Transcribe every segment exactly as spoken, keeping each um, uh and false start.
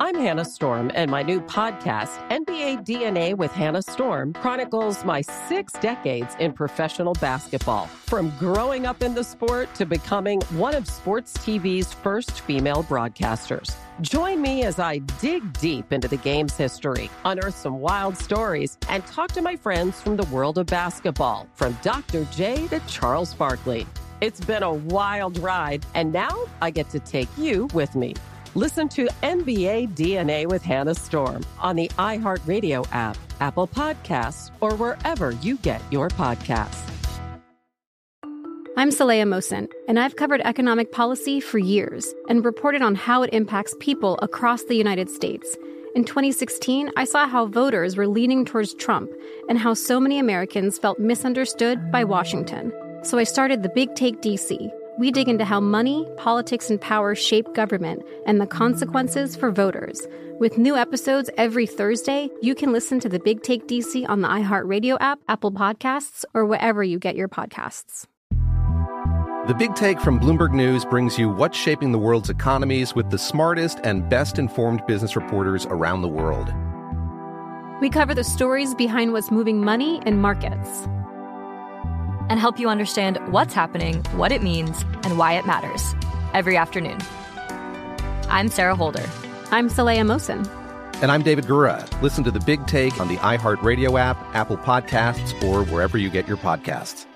I'm Hannah Storm, and my new podcast, N B A D N A with Hannah Storm, chronicles my six decades in professional basketball. From growing up in the sport to becoming one of sports T V's first female broadcasters. Join me as I dig deep into the game's history, unearth some wild stories, and talk to my friends from the world of basketball, from Doctor J to Charles Barkley. It's been a wild ride, and now I get to take you with me. Listen to N B A D N A with Hannah Storm on the iHeartRadio app, Apple Podcasts, or wherever you get your podcasts. I'm Saleha Mohsin, and I've covered economic policy for years and reported on how it impacts people across the United States. In twenty sixteen, I saw how voters were leaning towards Trump and how so many Americans felt misunderstood by Washington. So I started The Big Take D C. We dig into how money, politics, and power shape government and the consequences for voters. With new episodes every Thursday, you can listen to The Big Take D C on the iHeartRadio app, Apple Podcasts, or wherever you get your podcasts. The Big Take from Bloomberg News brings you what's shaping the world's economies with the smartest and best-informed business reporters around the world. We cover the stories behind what's moving money and markets, and help you understand what's happening, what it means, and why it matters every afternoon. I'm Sarah Holder. I'm Saleha Mohsin. And I'm David Gura. Listen to The Big Take on the iHeartRadio app, Apple Podcasts, or wherever you get your podcasts.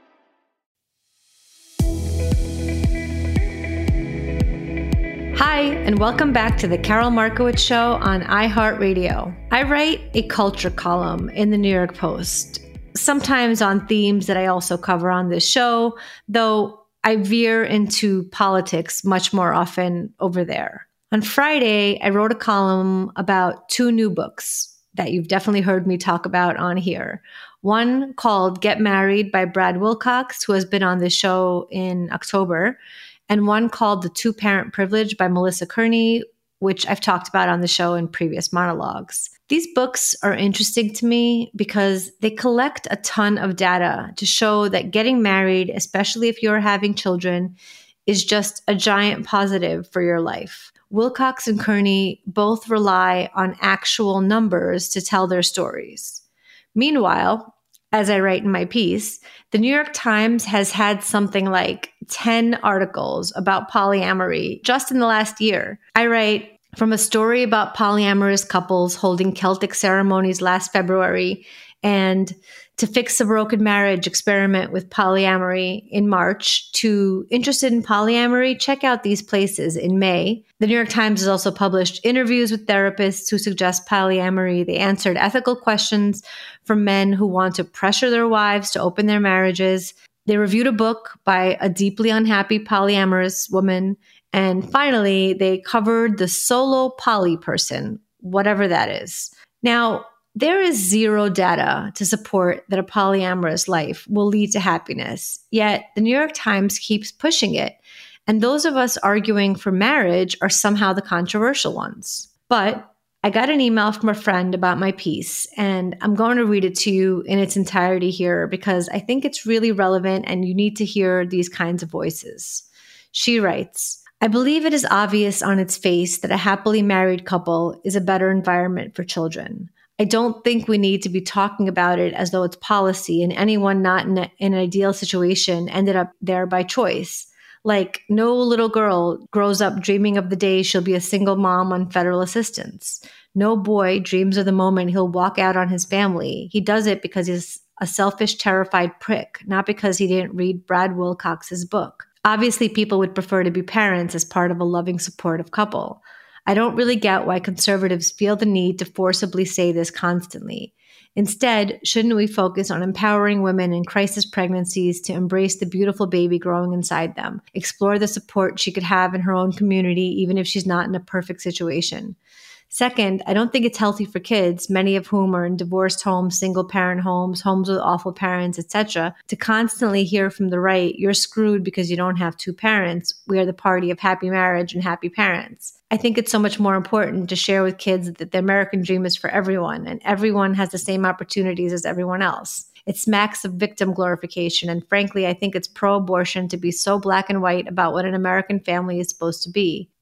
Hi, and welcome back to the Carol Markowitz Show on iHeartRadio. I write a culture column in the New York Post, sometimes on themes that I also cover on this show, though I veer into politics much more often over there. On Friday, I wrote a column about two new books that you've definitely heard me talk about on here. One called Get Married by Brad Wilcox, who has been on the show in October, and one called The Two-Parent Privilege by Melissa Kearney, which I've talked about on the show in previous monologues. These books are interesting to me because they collect a ton of data to show that getting married, especially if you're having children, is just a giant positive for your life. Wilcox and Kearney both rely on actual numbers to tell their stories. Meanwhile, as I write in my piece, the New York Times has had something like ten articles about polyamory just in the last year. I write, from a story about polyamorous couples holding Celtic ceremonies last February and to fix a broken marriage experiment with polyamory in March, to interested in polyamory, check out these places in May. The New York Times has also published interviews with therapists who suggest polyamory. They answered ethical questions from men who want to pressure their wives to open their marriages. They reviewed a book by a deeply unhappy polyamorous woman. And finally, they covered the solo poly person, whatever that is. Now, there is zero data to support that a polyamorous life will lead to happiness, yet the New York Times keeps pushing it, and those of us arguing for marriage are somehow the controversial ones. But I got an email from a friend about my piece, and I'm going to read it to you in its entirety here because I think it's really relevant and you need to hear these kinds of voices. She writes, I believe it is obvious on its face that a happily married couple is a better environment for children. I don't think we need to be talking about it as though it's policy and anyone not in, a, in an ideal situation ended up there by choice. Like, no little girl grows up dreaming of the day she'll be a single mom on federal assistance. No boy dreams of the moment he'll walk out on his family. He does it because he's a selfish, terrified prick, not because he didn't read Brad Wilcox's book. Obviously, people would prefer to be parents as part of a loving, supportive couple. I don't really get why conservatives feel the need to forcibly say this constantly. Instead, shouldn't we focus on empowering women in crisis pregnancies to embrace the beautiful baby growing inside them, explore the support she could have in her own community, even if she's not in a perfect situation? Second, I don't think it's healthy for kids, many of whom are in divorced homes, single-parent homes, homes with awful parents, et cetera, to constantly hear from the right, you're screwed because you don't have two parents. We are the party of happy marriage and happy parents. I think it's so much more important to share with kids that the American dream is for everyone, and everyone has the same opportunities as everyone else. It smacks of victim glorification, and frankly, I think it's pro-abortion to be so black and white about what an American family is supposed to be.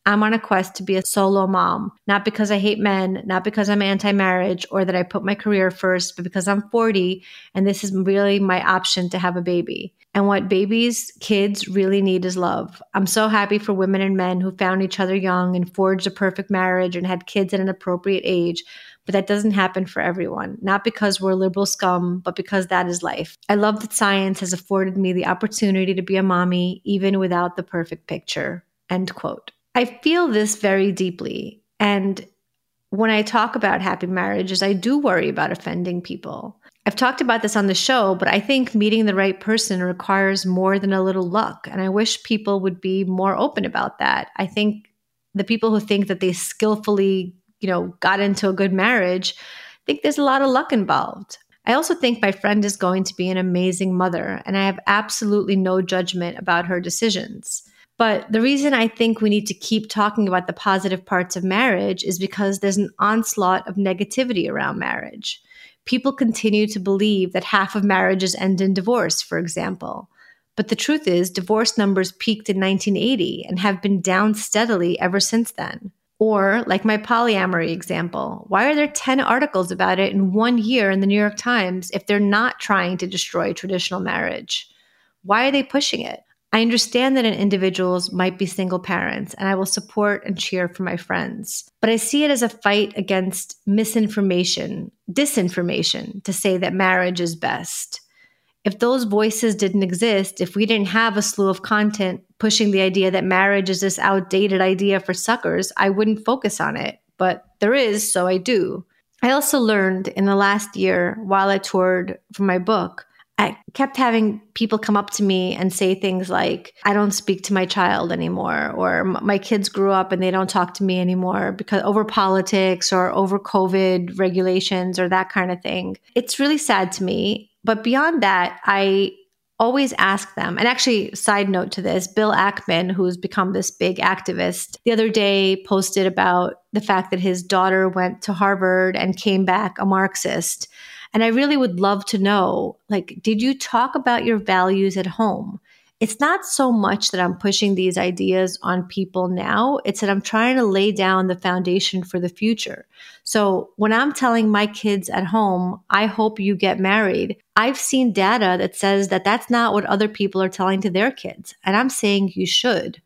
I'm on a quest to be a solo mom, not because I hate men, not because I'm anti-marriage or that I put my career first, but because I'm forty and this is really my option to have a baby. And what babies, kids really need is love. I'm so happy for women and men who found each other young and forged a perfect marriage and had kids at an appropriate age. But that doesn't happen for everyone, not because we're liberal scum, but because that is life. I love that science has afforded me the opportunity to be a mommy, even without the perfect picture. End quote. I feel this very deeply. And when I talk about happy marriages, I do worry about offending people. I've talked about this on the show, but I think meeting the right person requires more than a little luck. And I wish people would be more open about that. I think the people who think that they skillfully, you know, got into a good marriage, I think there's a lot of luck involved. I also think my friend is going to be an amazing mother, and I have absolutely no judgment about her decisions. But the reason I think we need to keep talking about the positive parts of marriage is because there's an onslaught of negativity around marriage. People continue to believe that half of marriages end in divorce, for example. But the truth is, divorce numbers peaked in nineteen eighty and have been down steadily ever since then. Or, like my polyamory example, why are there ten articles about it in one year in the New York Times if they're not trying to destroy traditional marriage? Why are they pushing it? I understand that individuals might be single parents, and I will support and cheer for my friends. But I see it as a fight against misinformation, disinformation, to say that marriage is best. If those voices didn't exist, if we didn't have a slew of content pushing the idea that marriage is this outdated idea for suckers, I wouldn't focus on it. But there is, so I do. I also learned in the last year while I toured for my book, I kept having people come up to me and say things like, I don't speak to my child anymore, or my kids grew up and they don't talk to me anymore because over politics or over COVID regulations or that kind of thing. It's really sad to me. But beyond that, I always ask them, and actually, side note to this, Bill Ackman, who's become this big activist, the other day posted about the fact that his daughter went to Harvard and came back a Marxist. And I really would love to know, like, did you talk about your values at home? It's not so much that I'm pushing these ideas on people now. It's that I'm trying to lay down the foundation for the future. So when I'm telling my kids at home, I hope you get married, I've seen data that says that that's not what other people are telling to their kids. And I'm saying you should.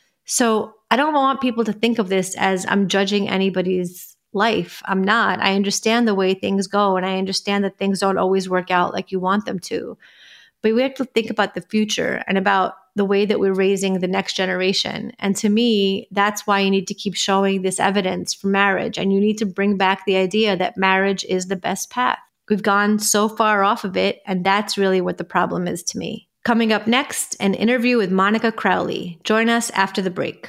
So I don't want people to think of this as I'm judging anybody's life. I'm not. I understand the way things go, and I understand that things don't always work out like you want them to. But we have to think about the future and about the way that we're raising the next generation. And to me, that's why you need to keep showing this evidence for marriage. And you need to bring back the idea that marriage is the best path. We've gone so far off of it, and that's really what the problem is to me. Coming up next, an interview with Monica Crowley. Join us after the break.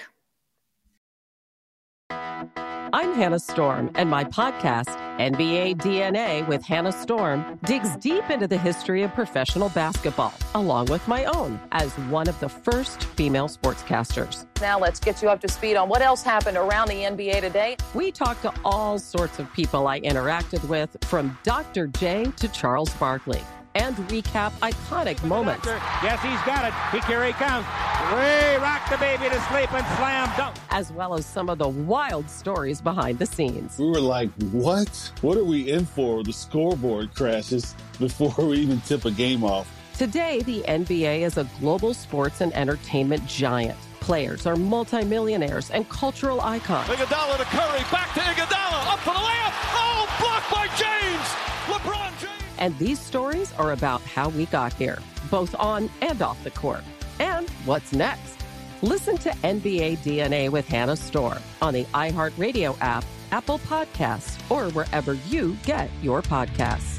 I'm Hannah Storm, and my podcast, N B A D N A with Hannah Storm, digs deep into the history of professional basketball, along with my own, as one of the first female sportscasters. Now let's get you up to speed on what else happened around the N B A today. We talked to all sorts of people I interacted with, from Doctor J to Charles Barkley, and recap iconic moments. Yes, he's got it. He, here he comes. Way rock the baby to sleep and slam dunk. As well as some of the wild stories behind the scenes. We were like, what? What are we in for? The scoreboard crashes before we even tip a game off. Today, the N B A is a global sports and entertainment giant. Players are multimillionaires and cultural icons. Iguodala to Curry, back to Iguodala, up for the layup. Oh, blocked by James. LeBron James. And these stories are about how we got here, both on and off the court. And what's next? Listen to N B A D N A with Hannah Storm on the iHeartRadio app, Apple Podcasts, or wherever you get your podcasts.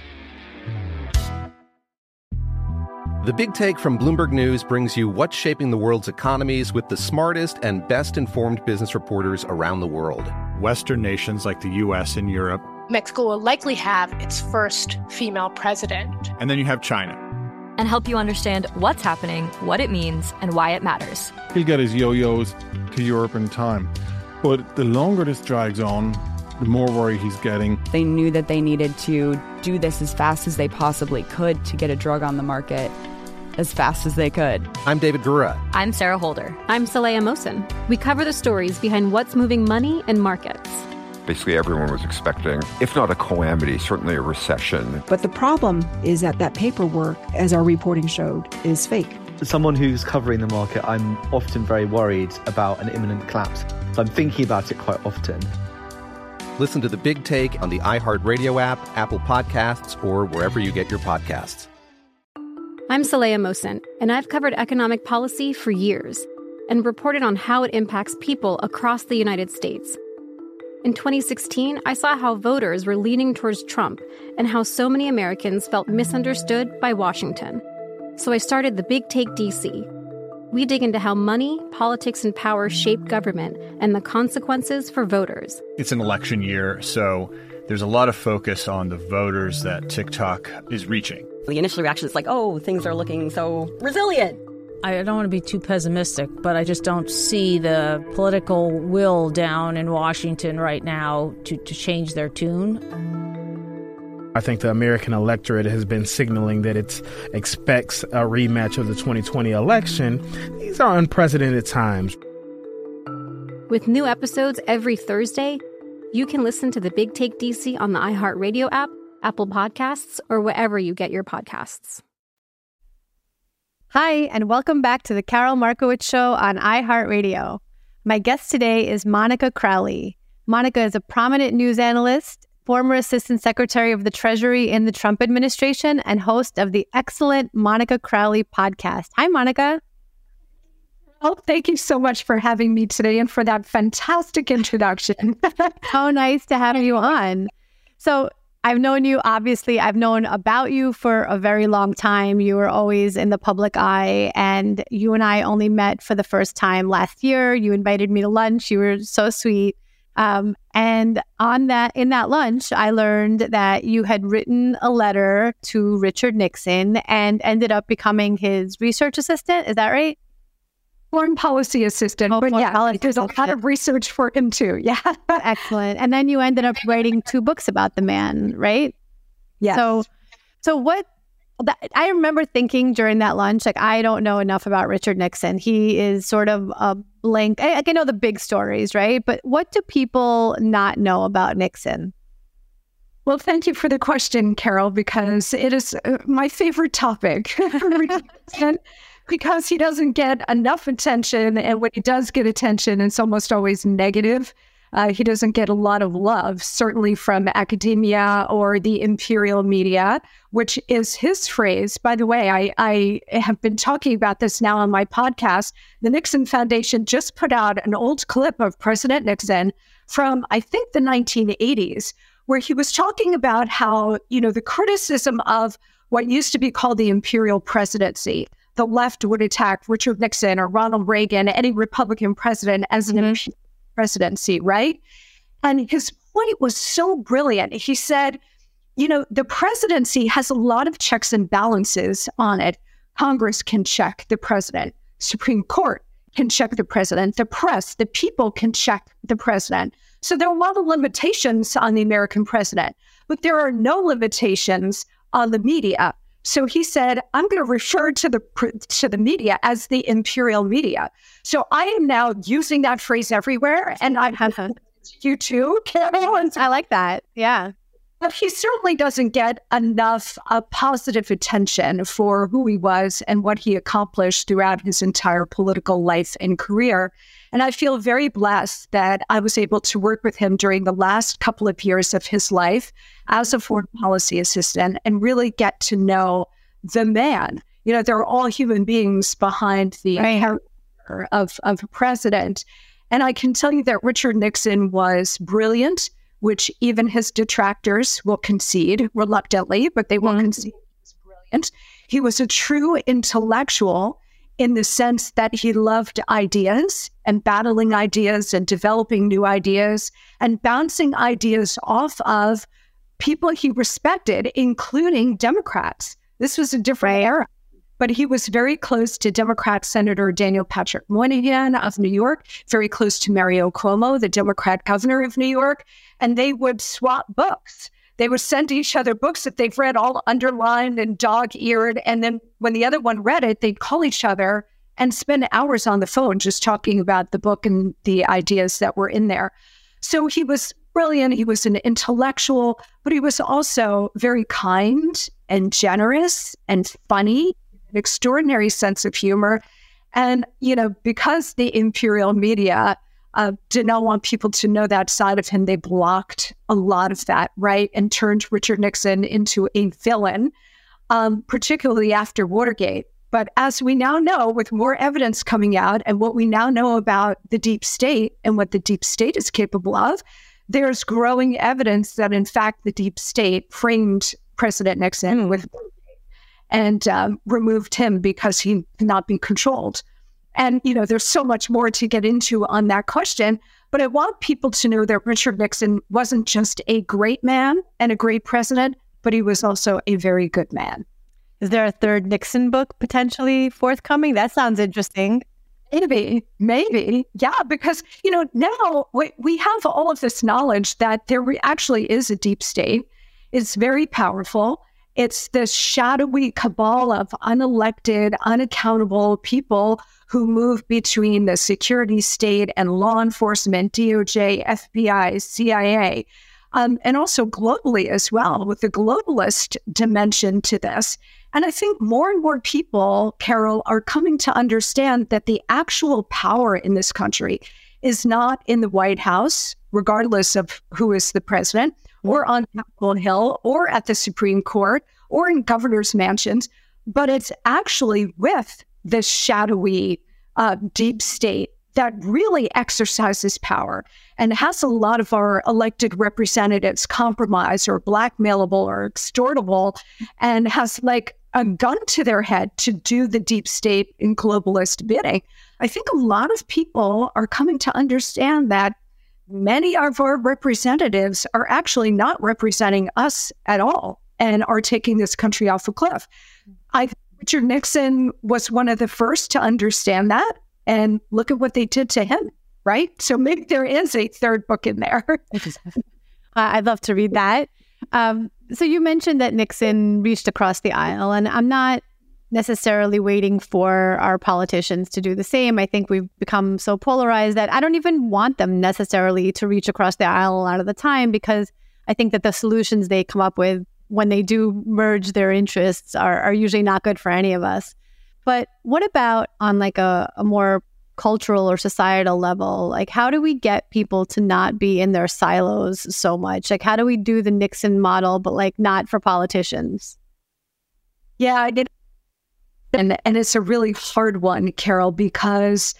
The Big Take from Bloomberg News brings you what's shaping the world's economies with the smartest and best-informed business reporters around the world. Western nations like the U S and Europe. Mexico will likely have its first female president. And then you have China. And help you understand what's happening, what it means, and why it matters. He'll get his yo-yos to Europe in time. But the longer this drags on, the more worry he's getting. They knew that they needed to do this as fast as they possibly could to get a drug on the market. as fast as they could. I'm David Gura. I'm Sarah Holder. I'm Saleha Mohsin. We cover the stories behind what's moving money and markets. Basically, everyone was expecting, if not a calamity, certainly a recession. But the problem is that that paperwork, as our reporting showed, is fake. As someone who's covering the market, I'm often very worried about an imminent collapse. So I'm thinking about it quite often. Listen to The Big Take on the iHeartRadio app, Apple Podcasts, or wherever you get your podcasts. I'm Saleha Mohsin, and I've covered economic policy for years and reported on how it impacts people across the United States. In twenty sixteen, I saw how voters were leaning towards Trump and how so many Americans felt misunderstood by Washington. So I started The Big Take D C. We dig into how money, politics, and power shape government and the consequences for voters. It's an election year, so there's a lot of focus on the voters that TikTok is reaching. The initial reaction is like, oh, things are looking so resilient. I don't want to be too pessimistic, but I just don't see the political will down in Washington right now to, to change their tune. I think the American electorate has been signaling that it expects a rematch of the twenty twenty election. These are unprecedented times. With new episodes every Thursday, you can listen to The Big Take D C on the iHeartRadio app, Apple Podcasts, or wherever you get your podcasts. Hi, and welcome back to the Carol Markowitz Show on iHeartRadio. My guest today is Monica Crowley. Monica is a prominent news analyst, former Assistant Secretary of the Treasury in the Trump administration, and host of the excellent Monica Crowley podcast. Hi, Monica. Oh, thank you so much for having me today and for that fantastic introduction. How nice to have you on. So I've known you, obviously, I've known about you for a very long time. You were always in the public eye, and you and I only met for the first time last year. You invited me to lunch. You were so sweet. Um, and on that, in that lunch, I learned that you had written a letter to Richard Nixon and ended up becoming his research assistant. Is that right? Foreign policy assistant. Oh, but yeah, policy there's assistant. a lot of research for him too. Yeah. Excellent. And then you ended up writing two books about the man, right? Yes. So, so what, that, I remember thinking during that lunch, like, I don't know enough about Richard Nixon. He is sort of a blank. I, I know the big stories, right? But what do people not know about Nixon? Well, thank you for the question, Carol, because it is uh, my favorite topic. Because he doesn't get enough attention, and when he does get attention, it's almost always negative. Uh, he doesn't get a lot of love, certainly from academia or the imperial media, which is his phrase. By the way, I, I have been talking about this now on my podcast. The Nixon Foundation just put out an old clip of President Nixon from, I think, the nineteen eighties, where he was talking about how, you know, the criticism of what used to be called the imperial presidency. The left would attack Richard Nixon or Ronald Reagan, any Republican president, as an mm-hmm. presidency, right? And his point was so brilliant. He said, you know, the presidency has a lot of checks and balances on it. Congress can check the president. Supreme Court can check the president. The press, the people can check the president. So there are a lot of limitations on the American president, but there are no limitations on the media. So he said, I'm going to refer to the to the media as the imperial media. So I am now using that phrase everywhere, and I have you too, Carol. I like that. Yeah. But he certainly doesn't get enough uh, positive attention for who he was and what he accomplished throughout his entire political life and career. And I feel very blessed that I was able to work with him during the last couple of years of his life as a foreign policy assistant and really get to know the man. You know, they're all human beings behind the right. character of, of a president. And I can tell you that Richard Nixon was brilliant, which even his detractors will concede reluctantly, but they will mm-hmm. concede he was brilliant. He was a true intellectual in the sense that he loved ideas and battling ideas and developing new ideas and bouncing ideas off of people he respected, including Democrats. This was a different era, but he was very close to Democrat Senator Daniel Patrick Moynihan of New York, very close to Mario Cuomo, the Democrat governor of New York, and they would swap books. They would send each other books that they've read all underlined and dog-eared. And then when the other one read it, they'd call each other and spend hours on the phone just talking about the book and the ideas that were in there. So he was brilliant. He was an intellectual, but he was also very kind and generous and funny, an extraordinary sense of humor. And, you know, because the imperial media uh, did not want people to know that side of him, they blocked a lot of that, right? And turned Richard Nixon into a villain, um, particularly after Watergate. But as we now know, with more evidence coming out and what we now know about the deep state and what the deep state is capable of, there's growing evidence that, in fact, the deep state framed President Nixon with and um, removed him because he could not be controlled. And, you know, there's so much more to get into on that question. But I want people to know that Richard Nixon wasn't just a great man and a great president, but he was also a very good man. Is there a third Nixon book potentially forthcoming? That sounds interesting. Maybe, maybe. Yeah, because, you know, now we, we have all of this knowledge that there actually is a deep state. It's very powerful. It's this shadowy cabal of unelected, unaccountable people who move between the security state and law enforcement, D O J, F B I, C I A, um, and also globally as well, with the globalist dimension to this. And I think more and more people, Carol, are coming to understand that the actual power in this country is not in the White House, regardless of who is the president, or on Capitol Hill, or at the Supreme Court, or in governors' mansions, but it's actually with this shadowy uh, deep state that really exercises power and has a lot of our elected representatives compromised or blackmailable or extortable, and has like a gun to their head to do the deep state and globalist bidding. I think a lot of people are coming to understand that many of our representatives are actually not representing us at all and are taking this country off a cliff. I Richard Nixon was one of the first to understand that, and look at what they did to him, right? So maybe there is a third book in there. I'd love to read that. Um, so you mentioned that Nixon reached across the aisle, and I'm not necessarily waiting for our politicians to do the same. I think we've become so polarized that I don't even want them necessarily to reach across the aisle a lot of the time, because I think that the solutions they come up with when they do merge their interests are, are usually not good for any of us. But what about on like a, a more cultural or societal level? Like, how do we get people to not be in their silos so much? Like, how do we do the Nixon model, but like not for politicians? Yeah, I did. And, and it's a really hard one, Carol, because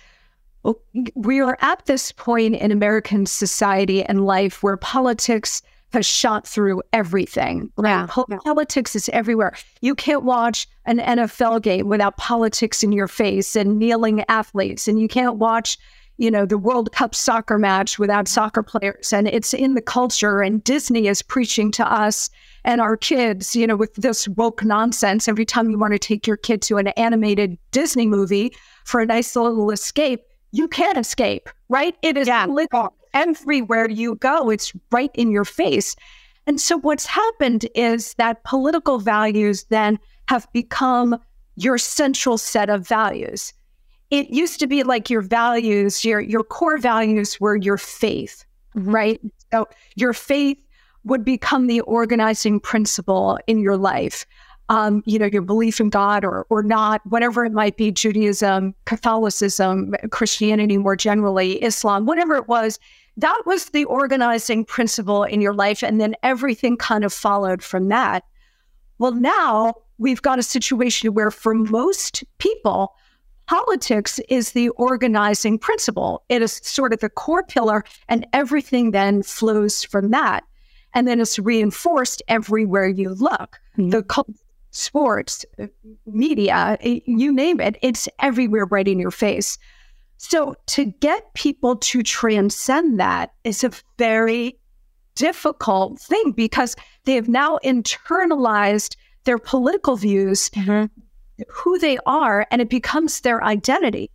we are at this point in American society and life where politics has shot through everything. Right? Yeah. Politics is everywhere. You can't watch an N F L game without politics in your face and kneeling athletes. And you can't watch, you know, the World Cup soccer match without soccer players. And it's in the culture. And Disney is preaching to us and our kids, you know, with this woke nonsense. Every time you want to take your kid to an animated Disney movie for a nice little escape, you can't escape, right? It is yeah. legal. Everywhere you go, it's right in your face. And so what's happened is that political values then have become your central set of values. It used to be like your values, your, your core values were your faith, mm-hmm. right? So your faith would become the organizing principle in your life. Um, you know, your belief in God or or not, whatever it might be, Judaism, Catholicism, Christianity more generally, Islam, whatever it was, that was the organizing principle in your life. And then everything kind of followed from that. Well, now we've got a situation where for most people, politics is the organizing principle. It is sort of the core pillar, and everything then flows from that. And then it's reinforced everywhere you look. Mm-hmm. The culture, sports, media, you name it, it's everywhere right in your face. So to get people to transcend that is a very difficult thing, because they have now internalized their political views, mm-hmm. who they are, and it becomes their identity.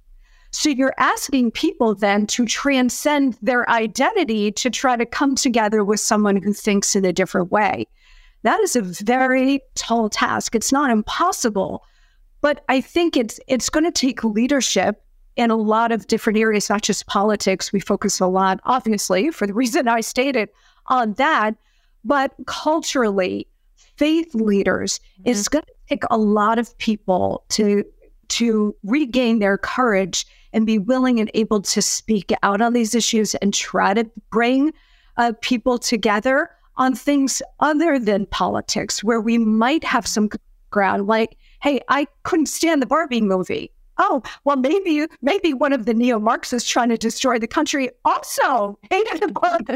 So you're asking people then to transcend their identity to try to come together with someone who thinks in a different way. That is a very tall task. It's not impossible, but I think it's it's going to take leadership in a lot of different areas, not just politics. We focus a lot, obviously, for the reason I stated, on that, but culturally, faith leaders, mm-hmm. it's going to take a lot of people to to regain their courage and be willing and able to speak out on these issues and try to bring uh, people together on things other than politics, where we might have some ground, like, hey, I couldn't stand the Barbie movie. Oh, well, maybe maybe one of the neo-Marxists trying to destroy the country also hated the Barbie.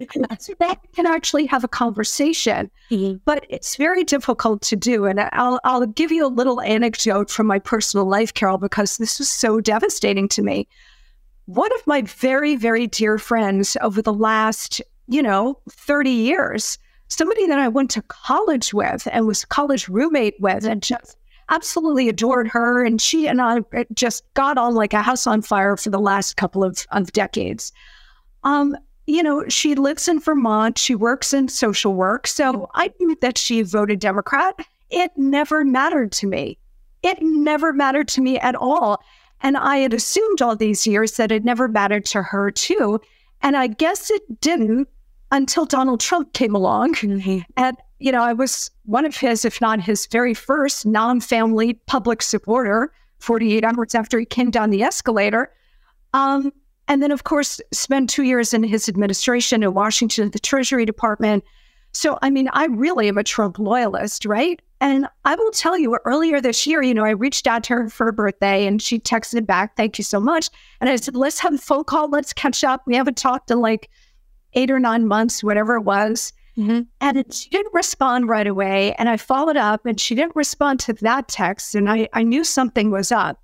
So that we can actually have a conversation. Mm-hmm. But it's very difficult to do. And I'll, I'll give you a little anecdote from my personal life, Carol, because this was so devastating to me. One of my very, very dear friends over the last, you know, thirty years, somebody that I went to college with and was college roommate with and just absolutely adored her. And she and I just got on like a house on fire for the last couple of, of decades. Um, you know, she lives in Vermont. She works in social work. So I knew that she voted Democrat. It never mattered to me. It never mattered to me at all. And I had assumed all these years that it never mattered to her too. And I guess it didn't until Donald Trump came along. Mm-hmm. And, you know, I was one of his, if not his very first non-family public supporter, forty-eight hours after he came down the escalator. Um, and then, of course, spent two years in his administration in Washington at the Treasury Department. So, I mean, I really am a Trump loyalist, right? And I will tell you, earlier this year, you know, I reached out to her for her birthday and she texted back, "Thank you so much." And I said, let's have a phone call. Let's catch up. We haven't talked in like eight or nine months, whatever it was. Mm-hmm. And it, she didn't respond right away. And I followed up and she didn't respond to that text. And I, I knew something was up.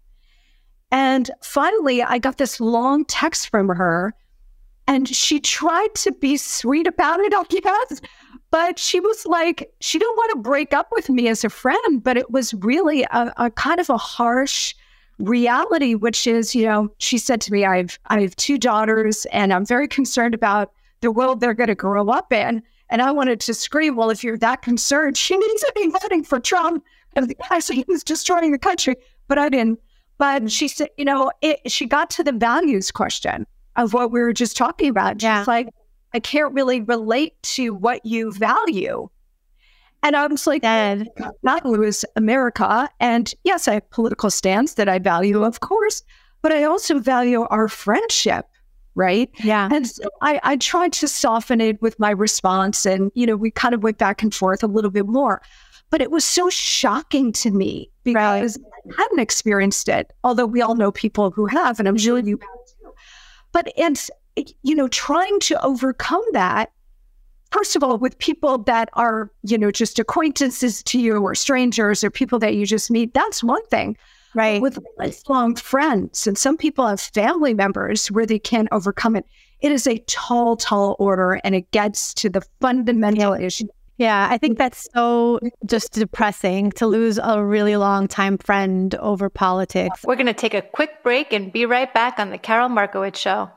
And finally, I got this long text from her. And she tried to be sweet about it, I guess. But she was like, she didn't want to break up with me as a friend. But it was really a, a kind of a harsh reality, which is, you know, she said to me, I have, I have two daughters and I'm very concerned about the world they're going to grow up in. And I wanted to scream, well, if you're that concerned, she needs to be voting for Trump. And the guy said he was destroying the country, but I didn't. But she said, you know, it, she got to the values question of what we were just talking about. She's yeah. like, I can't really relate to what you value. And I was like, that was America. And yes, I have political stance that I value, of course, but I also value our friendship. Right. Yeah. And so I, I tried to soften it with my response. And, you know, we kind of went back and forth a little bit more. But it was so shocking to me because right. I hadn't experienced it, although we all know people who have, and I'm sure you have too. But it's, you know, trying to overcome that, first of all, with people that are, you know, just acquaintances to you or strangers or people that you just meet, that's one thing. Right. With lifelong friends. And some people have family members where they can't overcome it. It is a tall, tall order, and it gets to the fundamental issue. Yeah, I think that's so just depressing to lose a really long time friend over politics. We're going to take a quick break and be right back on The Carol Markowitz Show.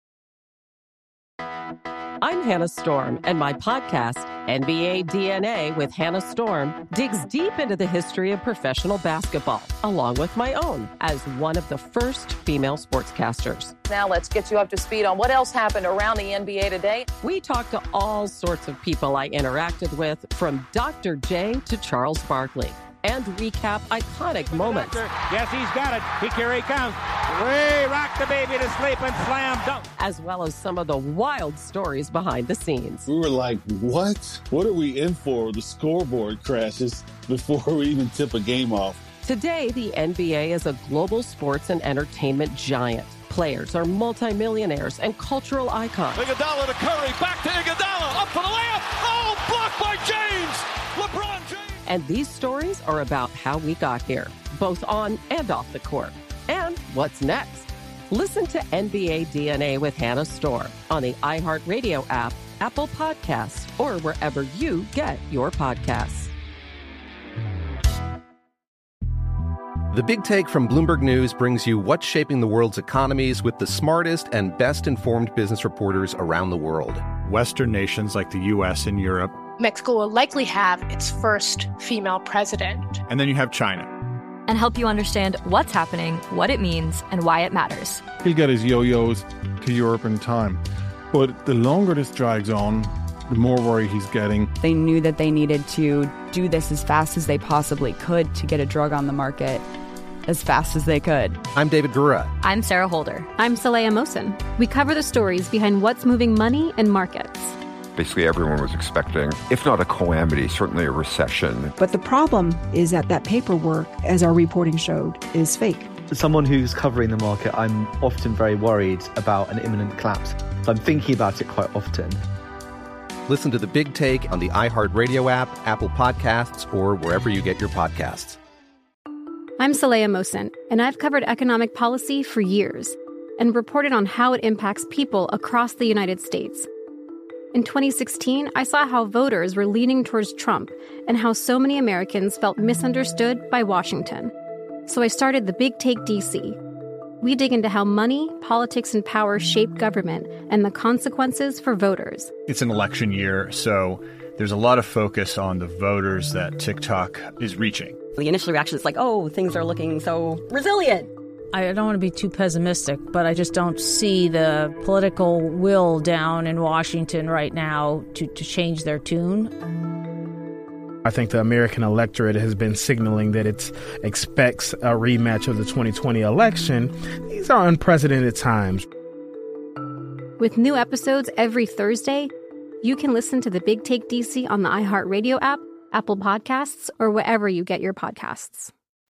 I'm Hannah Storm, and my podcast, N B A D N A with Hannah Storm, digs deep into the history of professional basketball, along with my own, as one of the first female sportscasters. Now let's get you up to speed on what else happened around the N B A today. We talked to all sorts of people I interacted with, from Doctor J to Charles Barkley, and recap iconic moments. Yes, he's got it. He carry comes. Way rock the baby to sleep and slam dunk. As well as some of the wild stories behind the scenes. We were like, what? What are we in for? The scoreboard crashes before we even tip a game off. Today, the N B A is a global sports and entertainment giant. Players are multimillionaires and cultural icons. Iguodala to Curry, back to Iguodala, up for the layup. Oh, blocked by James. LeBron James. And these stories are about how we got here, both on and off the court. And what's next? Listen to N B A D N A with Hannah Storm on the iHeartRadio app, Apple Podcasts, or wherever you get your podcasts. The Big Take from Bloomberg News brings you what's shaping the world's economies with the smartest and best-informed business reporters around the world. Western nations like the U S and Europe. Mexico will likely have its first female president. And then you have China. And help you understand what's happening, what it means, and why it matters. He'll get his yo-yos to Europe in time. But the longer this drags on, the more worry he's getting. They knew that they needed to do this as fast as they possibly could to get a drug on the market as fast as they could. I'm David Gura. I'm Sarah Holder. I'm Saleha Mohsin. We cover the stories behind what's moving money and markets. Basically, everyone was expecting, if not a calamity, certainly a recession. But the problem is that that paperwork, as our reporting showed, is fake. As someone who's covering the market, I'm often very worried about an imminent collapse. So I'm thinking about it quite often. Listen to The Big Take on the iHeartRadio app, Apple Podcasts, or wherever you get your podcasts. I'm Saleha Mohsin, and I've covered economic policy for years and reported on how it impacts people across the United States. In twenty sixteen, I saw how voters were leaning towards Trump and how so many Americans felt misunderstood by Washington. So I started The Big Take D C. We dig into how money, politics, and power shape government and the consequences for voters. It's an election year, so there's a lot of focus on the voters that TikTok is reaching. The initial reaction is like, oh, things are looking so resilient. I don't want to be too pessimistic, but I just don't see the political will down in Washington right now to, to change their tune. I think the American electorate has been signaling that it expects a rematch of the twenty twenty election. These are unprecedented times. With new episodes every Thursday, you can listen to The Big Take D C on the iHeartRadio app, Apple Podcasts, or wherever you get your podcasts.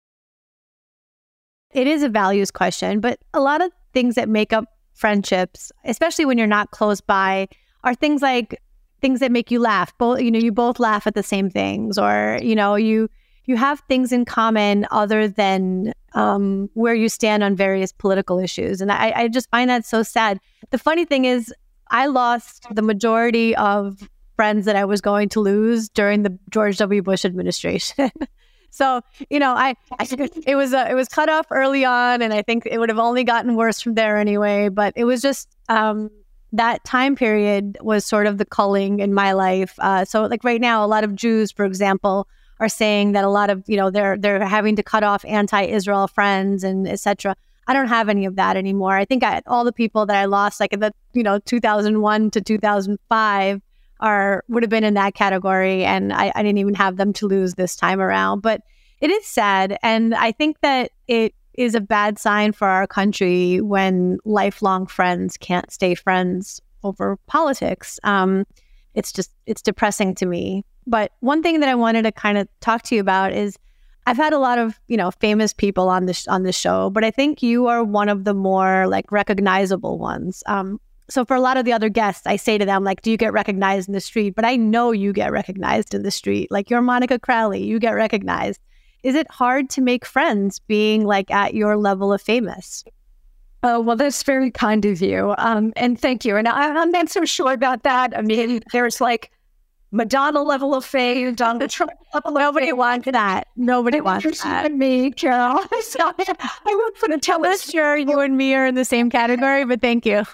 It is a values question, but a lot of things that make up friendships, especially when you're not close by, are things like things that make you laugh. Both, you know, you both laugh at the same things, or you know, you you have things in common other than um, where you stand on various political issues. And I, I just find that so sad. The funny thing is, I lost the majority of friends that I was going to lose during the George W. Bush administration. So, you know, I, I it was uh, it was cut off early on, and I think it would have only gotten worse from there anyway. But it was just um, that time period was sort of the culling in my life. Uh, so, like right now, a lot of Jews, for example, are saying that a lot of, you know, they're they're having to cut off anti-Israel friends and et cetera. I don't have any of that anymore. I think I, all the people that I lost, like in the, you know, two thousand one to two thousand five, are would have been in that category, and I, I didn't even have them to lose this time around. But it is sad, and I think that it is a bad sign for our country when lifelong friends can't stay friends over politics. Um, it's just it's depressing to me. But one thing that I wanted to kind of talk to you about is I've had a lot of, you know, famous people on this on the show, but I think you are one of the more like recognizable ones. Um, So for a lot of the other guests, I say to them, like, do you get recognized in the street? But I know you get recognized in the street. Like, you're Monica Crowley, you get recognized. Is it hard to make friends being like at your level of famous? Oh, well, that's very kind of you. Um, and thank you. And I, I'm not so sure about that. I mean, there's like Madonna level of fame, Donald Trump level of Nobody fame. wants that. Nobody wants that. And me, Carol. So I would put a telescope. Sure, you and me are in the same category, but thank you.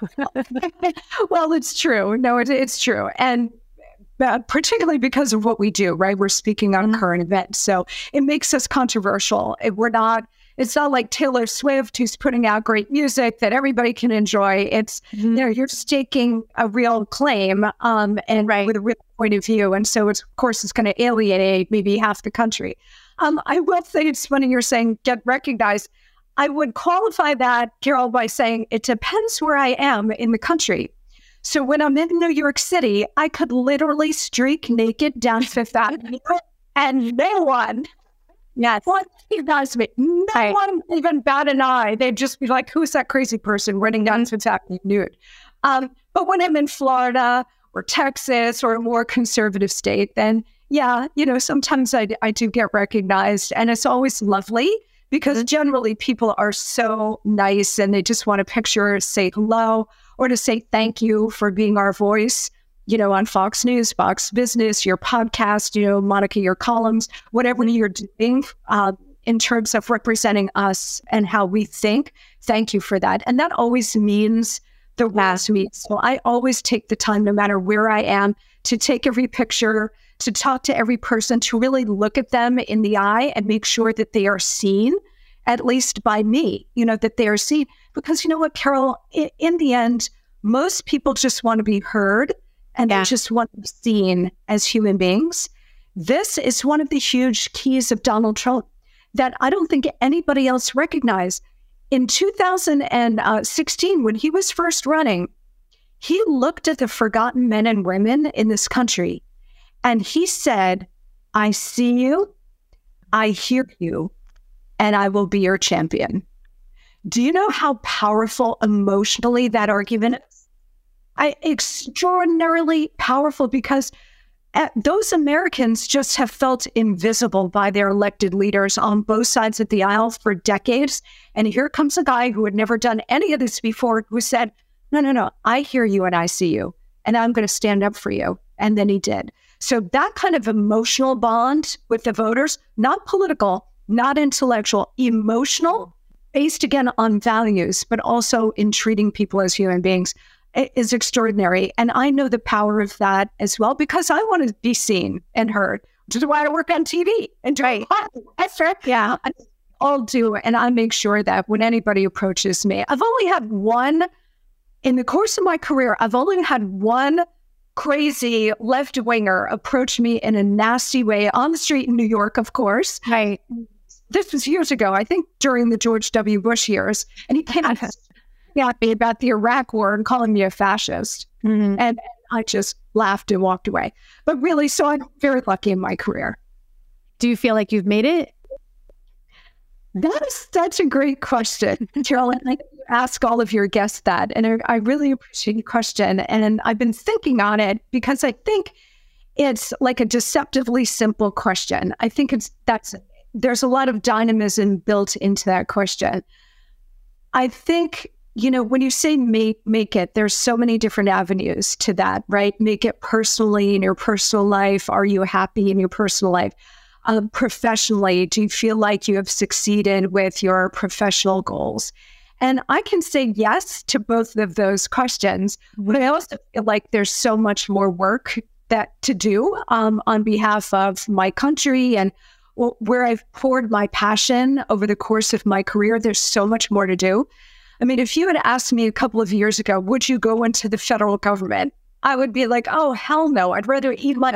Well, it's true. No, it, it's true. And uh, particularly because of what we do, right? We're speaking on current events. So it makes us controversial. If we're not, it's not like Taylor Swift, who's putting out great music that everybody can enjoy. It's, mm-hmm. you know, you're staking a real claim um, and right. with a real point of view. And so, it's, of course, it's going to alienate maybe half the country. Um, I will say it's funny you're saying get recognized. I would qualify that, Carol, by saying it depends where I am in the country. So when I'm in New York City, I could literally streak naked down Fifth Avenue and no one Yes. What recognized me? No right. one even bat an eye. They'd just be like, who's that crazy person running down Fifth Avenue nude? Um, but when I'm in Florida or Texas or a more conservative state, then yeah, you know, sometimes I, I do get recognized, and it's always lovely because generally people are so nice and they just want a picture, say hello, or to say thank you for being our voice, you know, on Fox News, Fox Business, your podcast, you know, Monica, your columns, whatever you're doing. Uh, in terms of representing us and how we think. Thank you for that. And that always means the last meet. So I always take the time, no matter where I am, to take every picture, to talk to every person, to really look at them in the eye and make sure that they are seen, at least by me, you know, that they are seen. Because you know what, Carol, in, in the end, most people just want to be heard and yeah. they just want to be seen as human beings. This is one of the huge keys of Donald Trump that I don't think anybody else recognized. In two thousand sixteen, when he was first running, he looked at the forgotten men and women in this country and he said, I see you, I hear you, and I will be your champion. Do you know how powerful emotionally that argument is? I, extraordinarily powerful, because uh, those Americans just have felt invisible by their elected leaders on both sides of the aisle for decades. And here comes a guy who had never done any of this before, who said, no, no, no, I hear you and I see you, and I'm going to stand up for you. And then he did. So that kind of emotional bond with the voters, not political, not intellectual, emotional, based again on values, but also in treating people as human beings, is extraordinary. And I know the power of that as well, because I want to be seen and heard, which is why I work on T V and do right. Yeah, I all do. And I make sure that when anybody approaches me, I've only had one, in the course of my career, I've only had one crazy left-winger approach me in a nasty way on the street in New York, of course. Right. This was years ago, I think during the George W. Bush years. And he came at me about the Iraq war and calling me a fascist. Mm-hmm. And I just laughed and walked away. But really, so I'm very lucky in my career. Do you feel like you've made it? That is such a great question, Carol. And I ask all of your guests that. And I, I really appreciate your question. And I've been thinking on it because I think it's like a deceptively simple question. I think it's that's there's a lot of dynamism built into that question. I think, you know, when you say make, make it, there's so many different avenues to that, right? Make it personally in your personal life. Are you happy in your personal life? Um, professionally, do you feel like you have succeeded with your professional goals? And I can say yes to both of those questions, but I also feel like there's so much more work that to do um, on behalf of my country and well, where I've poured my passion over the course of my career. There's so much more to do. I mean, if you had asked me a couple of years ago, would you go into the federal government? I would be like, oh, hell no. I'd rather eat my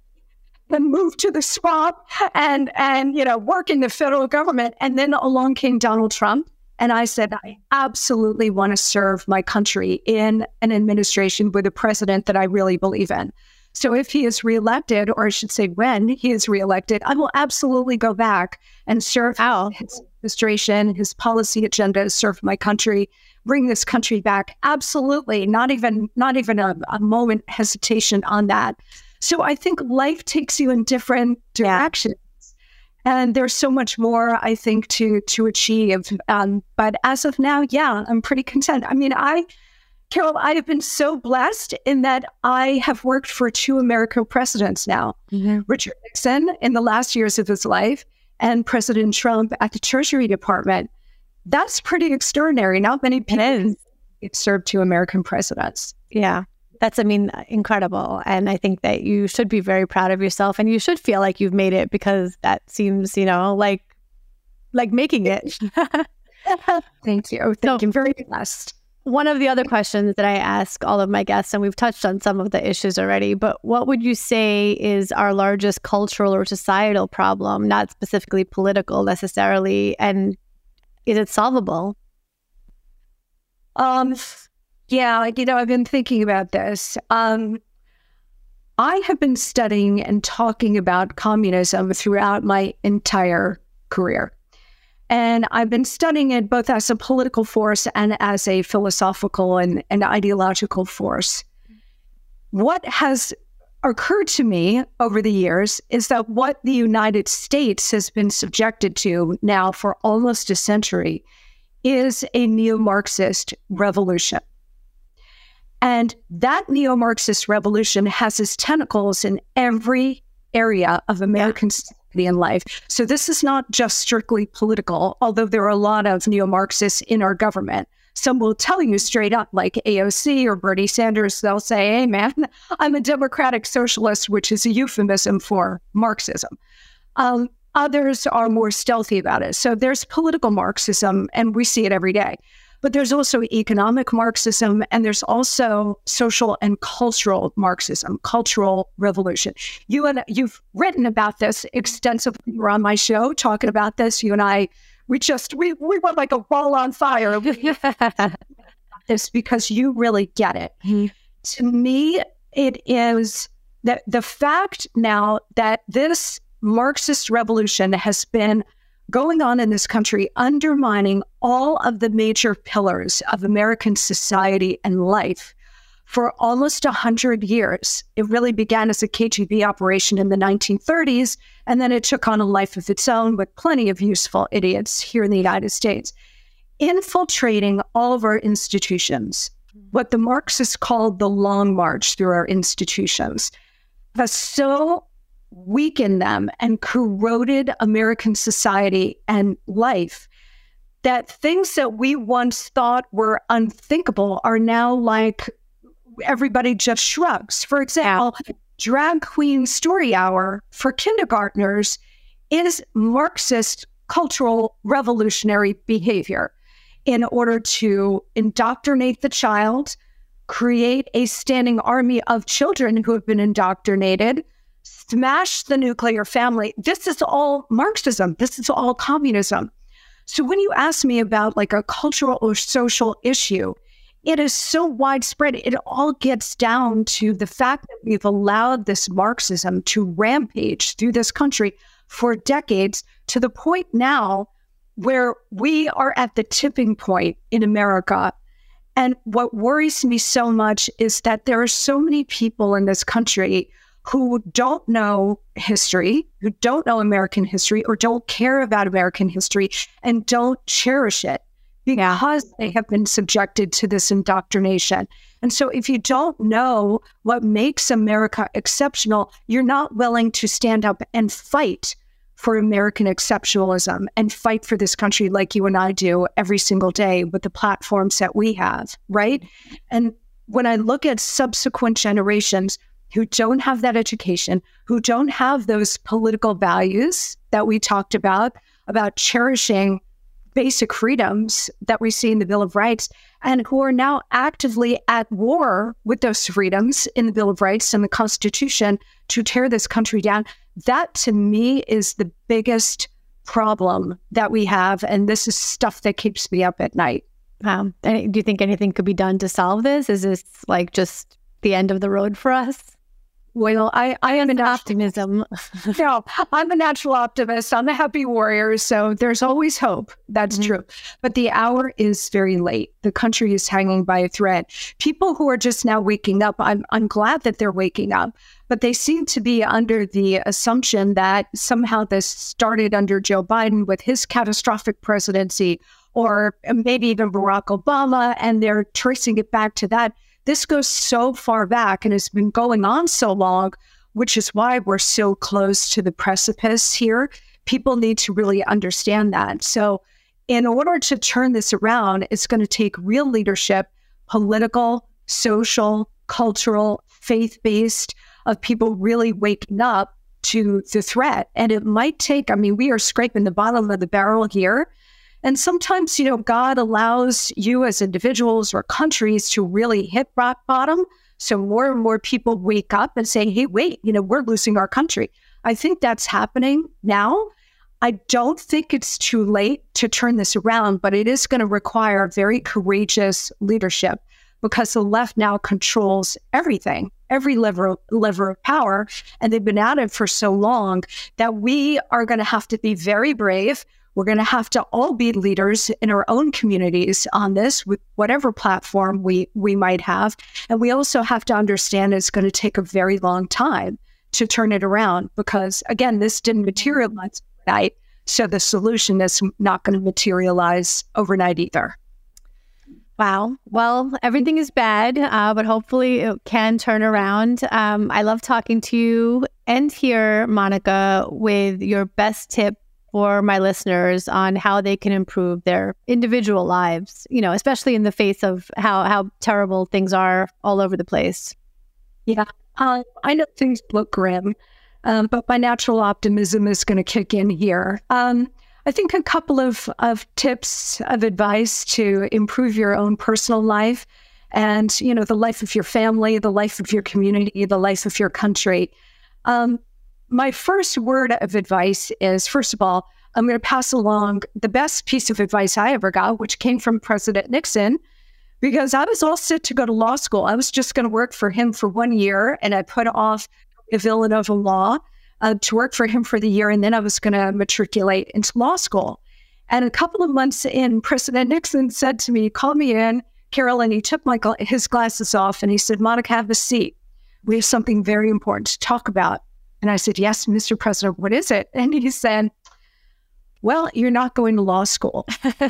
than move to the swamp and, and, you know, work in the federal government. And then along came Donald Trump. And I said, I absolutely want to serve my country in an administration with a president that I really believe in. So if he is reelected, or I should say when he is reelected, I will absolutely go back and serve oh. his administration, his policy agenda, serve my country, bring this country back. Absolutely. Not even, not even a, a moment hesitation on that. So I think life takes you in different directions. Yeah. And there's so much more, I think, to to achieve. Um, but as of now, yeah, I'm pretty content. I mean, I, Carol, I have been so blessed in that I have worked for two American presidents now. Mm-hmm. Richard Nixon in the last years of his life and President Trump at the Treasury Department. That's pretty extraordinary. Not many people served two American presidents. Yeah. That's, I mean, incredible. And I think that you should be very proud of yourself and you should feel like you've made it, because that seems, you know, like, like making it. Thank you. Thank so, you. Very blessed. One of the other questions that I ask all of my guests, and we've touched on some of the issues already, but what would you say is our largest cultural or societal problem, not specifically political necessarily, and is it solvable? Um, Yeah, you know, I've been thinking about this. Um, I have been studying and talking about communism throughout my entire career. And I've been studying it both as a political force and as a philosophical and, and ideological force. What has occurred to me over the years is that what the United States has been subjected to now for almost a century is a neo-Marxist revolution. And that neo-Marxist revolution has its tentacles in every area of American society. in life. So this is not just strictly political, although there are a lot of neo-Marxists in our government. Some will tell you straight up, like A O C or Bernie Sanders, they'll say, hey, man, I'm a democratic socialist, which is a euphemism for Marxism. Um, others are more stealthy about it. So there's political Marxism, and we see it every day. But there's also economic Marxism, and there's also social and cultural Marxism, cultural revolution. You and you've written about this extensively. You were on my show talking about this. You and I, we just we we went like a ball on fire. This because you really get it. Mm-hmm. To me, it is that the fact now that this Marxist revolution has been going on in this country, undermining all of the major pillars of American society and life for almost one hundred years. It really began as a K G B operation in the nineteen thirties, and then it took on a life of its own with plenty of useful idiots here in the United States, infiltrating all of our institutions. What the Marxists called the Long March through our institutions has so weakened them and corroded American society and life that things that we once thought were unthinkable are now like everybody just shrugs. For example, drag queen story hour for kindergartners is Marxist cultural revolutionary behavior in order to indoctrinate the child, create a standing army of children who have been indoctrinated, smash the nuclear family. This is all Marxism. This is all communism. So when you ask me about like a cultural or social issue, it is so widespread. It all gets down to the fact that we've allowed this Marxism to rampage through this country for decades, to the point now where we are at the tipping point in America. And what worries me so much is that there are so many people in this country who don't know history, who don't know American history, or don't care about American history, and don't cherish it because yeah. they have been subjected to this indoctrination. And so if you don't know what makes America exceptional, you're not willing to stand up and fight for American exceptionalism and fight for this country like you and I do every single day with the platforms that we have, right? And when I look at subsequent generations who don't have that education, who don't have those political values that we talked about, about cherishing basic freedoms that we see in the Bill of Rights, and who are now actively at war with those freedoms in the Bill of Rights and the Constitution to tear this country down, that to me is the biggest problem that we have. And this is stuff that keeps me up at night. Wow. And do you think anything could be done to solve this? Is this like just the end of the road for us? Well, I, I am an optimism. No, I'm a natural optimist. I'm a happy warrior. So there's always hope. That's mm-hmm. true. But the hour is very late. The country is hanging by a thread. People who are just now waking up, I'm, I'm glad that they're waking up, but they seem to be under the assumption that somehow this started under Joe Biden with his catastrophic presidency, or maybe even Barack Obama, and they're tracing it back to that. This goes so far back and has been going on so long, which is why we're so close to the precipice here. People need to really understand that. So in order to turn this around, it's going to take real leadership, political, social, cultural, faith-based, of people really waking up to the threat. And it might take, I mean, we are scraping the bottom of the barrel here. And sometimes, you know, God allows you as individuals or countries to really hit rock bottom. So more and more people wake up and say, hey, wait, you know, we're losing our country. I think that's happening now. I don't think it's too late to turn this around, but it is going to require very courageous leadership, because the left now controls everything, every lever, lever of power. And they've been at it for so long that we are going to have to be very brave. We're going to have to all be leaders in our own communities on this, with whatever platform we, we might have. And we also have to understand it's going to take a very long time to turn it around, because, again, this didn't materialize overnight. So the solution is not going to materialize overnight either. Wow. Well, everything is bad, uh, but hopefully it can turn around. Um, I love talking to you. end here, Monica, with your best tip for my listeners on how they can improve their individual lives, you know, especially in the face of how, how terrible things are all over the place. Yeah, uh, I know things look grim, um, but my natural optimism is going to kick in here. Um, I think a couple of, of tips of advice to improve your own personal life and, you know, the life of your family, the life of your community, the life of your country. Um, my first word of advice is, first of all, I'm going to pass along the best piece of advice I ever got, which came from President Nixon, because I was all set to go to law school. I was just going to work for him for one year, and I put off Villanova Law uh, to work for him for the year, and then I was going to matriculate into law school. And a couple of months in, President Nixon said to me, call me in, Carol, and he took my gla- his glasses off, and he said, Monica, have a seat. We have something very important to talk about. And I said, yes, Mister President, what is it? And he said, well, you're not going to law school.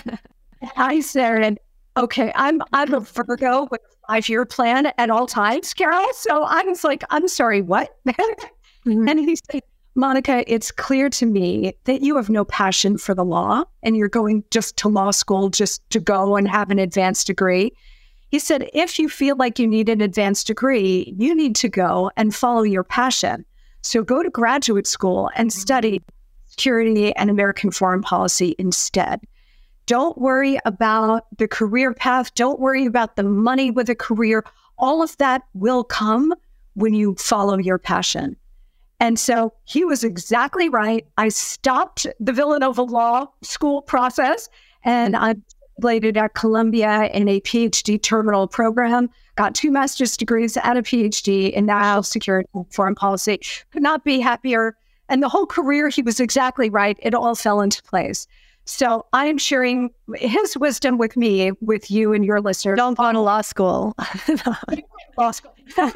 I said, okay, I'm I'm a Virgo with a five-year plan at all times, Carol. So I was like, I'm sorry, what? Mm-hmm. And he said, Monica, it's clear to me that you have no passion for the law and you're going just to law school just to go and have an advanced degree. He said, if you feel like you need an advanced degree, you need to go and follow your passion. So go to graduate school and study security and American foreign policy instead. Don't worry about the career path. Don't worry about the money with a career. All of that will come when you follow your passion. And so he was exactly right. I stopped the Villanova Law School process and I graduated at Columbia in a PhD terminal program, got two master's degrees and a PhD in national security and foreign policy. Could not be happier. And the whole career, he was exactly right. It all fell into place. So I am sharing his wisdom with me, with you and your listeners. Don't go to law school. law school.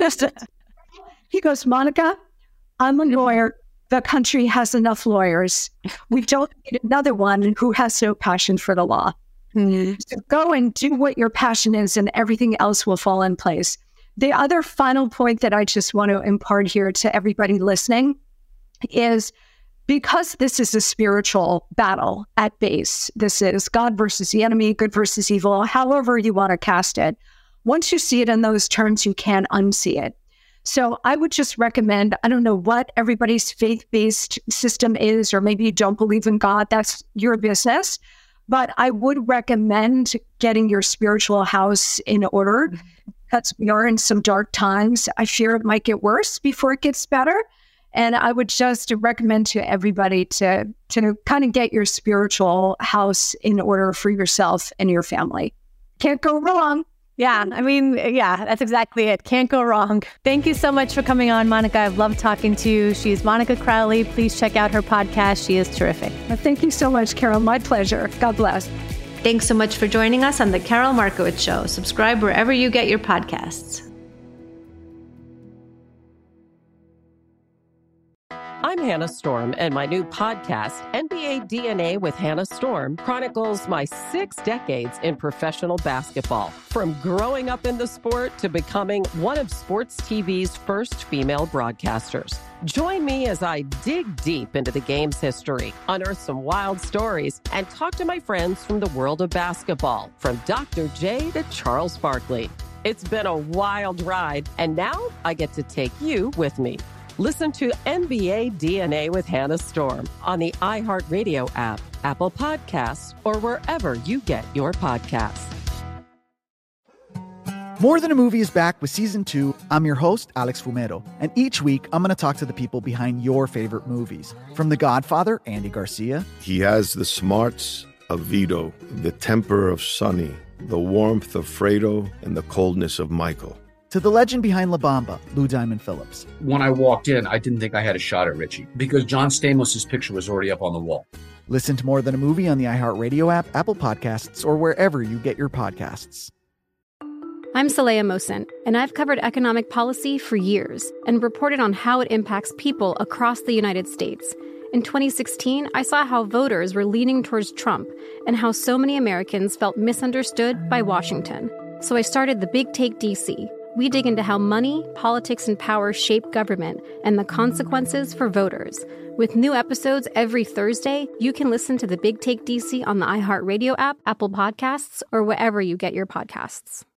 He goes, Monica, I'm a lawyer. The country has enough lawyers. We don't need another one who has no passion for the law. Mm-hmm. So go and do what your passion is and everything else will fall in place. The other final point that I just want to impart here to everybody listening is because this is a spiritual battle at base, this is God versus the enemy, good versus evil, however you want to cast it. Once you see it in those terms, you can't unsee it. So I would just recommend, I don't know what everybody's faith-based system is, or maybe you don't believe in God, that's your business. But I would recommend getting your spiritual house in order because we are in some dark times. I fear it might get worse before it gets better. And I would just recommend to everybody to, to kind of get your spiritual house in order for yourself and your family. Can't go wrong. Yeah, I mean, yeah, that's exactly it. Can't go wrong. Thank you so much for coming on, Monica. I've loved talking to you. She's Monica Crowley. Please check out her podcast. She is terrific. Well, thank you so much, Carol. My pleasure. God bless. Thanks so much for joining us on The Carol Markowitz Show. Subscribe wherever you get your podcasts. I'm Hannah Storm, and my new podcast, N B A D N A with Hannah Storm, chronicles my six decades in professional basketball. From growing up in the sport to becoming one of sports T V's first female broadcasters. Join me as I dig deep into the game's history, unearth some wild stories, and talk to my friends from the world of basketball, from Doctor J to Charles Barkley. It's been a wild ride, and now I get to take you with me. Listen to N B A D N A with Hannah Storm on the iHeartRadio app, Apple Podcasts, or wherever you get your podcasts. More Than a Movie is back with season two. I'm your host, Alex Fumero, and each week I'm going to talk to the people behind your favorite movies. From The Godfather, Andy Garcia. He has the smarts of Vito, the temper of Sonny, the warmth of Fredo, and the coldness of Michael. To the legend behind La Bamba, Lou Diamond Phillips. When I walked in, I didn't think I had a shot at Richie because John Stamos' picture was already up on the wall. Listen to More Than a Movie on the iHeartRadio app, Apple Podcasts, or wherever you get your podcasts. I'm Saleha Mohsin, and I've covered economic policy for years and reported on how it impacts people across the United States. In twenty sixteen, I saw how voters were leaning towards Trump and how so many Americans felt misunderstood by Washington. So I started The Big Take D C, we dig into how money, politics, and power shape government and the consequences for voters. With new episodes every Thursday, you can listen to The Big Take D C on the iHeartRadio app, Apple Podcasts, or wherever you get your podcasts.